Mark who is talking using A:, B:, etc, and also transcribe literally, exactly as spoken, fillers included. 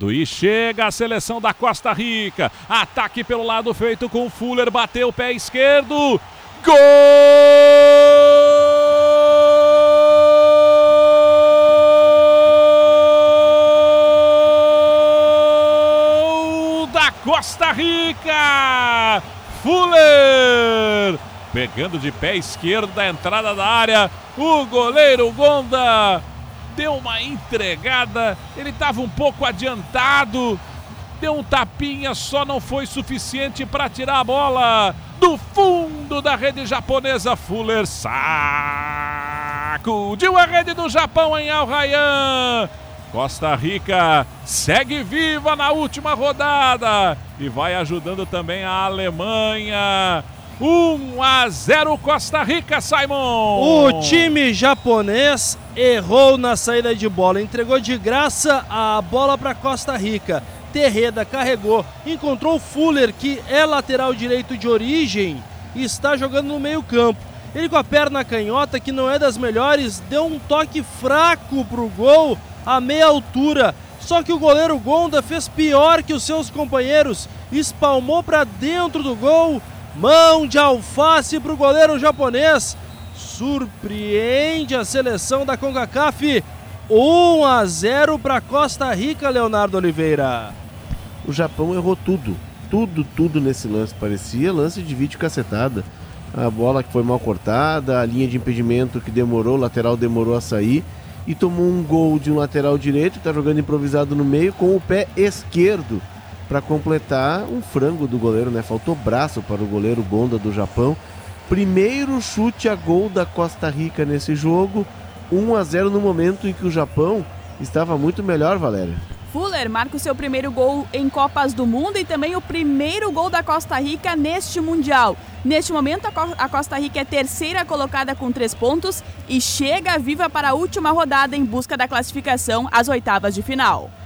A: E chega a seleção da Costa Rica. Ataque pelo lado feito com o Fuller. Bateu o pé esquerdo. Gol da Costa Rica. Fuller pegando de pé esquerdo da entrada da área. O goleiro Gonda deu uma entregada, ele estava um pouco adiantado, deu um tapinha, só não foi suficiente para tirar a bola do fundo da rede japonesa. Fuller sacudiu a rede do Japão em Al Rayyan. Costa Rica segue viva na última rodada e vai ajudando também a Alemanha. um a zero Costa Rica, Simon.
B: O time japonês errou na saída de bola, entregou de graça a bola para Costa Rica. Terreda carregou, encontrou o Fuller, que é lateral direito de origem e está jogando no meio campo. Ele com a perna canhota, que não é das melhores, deu um toque fraco pro gol a meia altura. Só que o goleiro Gonda fez pior que os seus companheiros, espalmou para dentro do gol. Mão de alface para o goleiro japonês. Surpreende a seleção da CONCACAF. um a zero para Costa Rica, Leonardo Oliveira.
C: O Japão errou tudo. Tudo, tudo nesse lance. Parecia lance de vídeo cacetada. A bola que foi mal cortada, a linha de impedimento que demorou, o lateral demorou a sair. E tomou um gol de um lateral direito, está jogando improvisado no meio com o pé esquerdo. Para completar um frango do goleiro, né? Faltou braço para o goleiro Gonda do Japão. Primeiro chute a gol da Costa Rica nesse jogo. um a zero no momento em que o Japão estava muito melhor, Valéria.
D: Fuller marca o seu primeiro gol em Copas do Mundo e também o primeiro gol da Costa Rica neste Mundial. Neste momento, a Costa Rica é terceira colocada com três pontos e chega viva para a última rodada em busca da classificação às oitavas de final.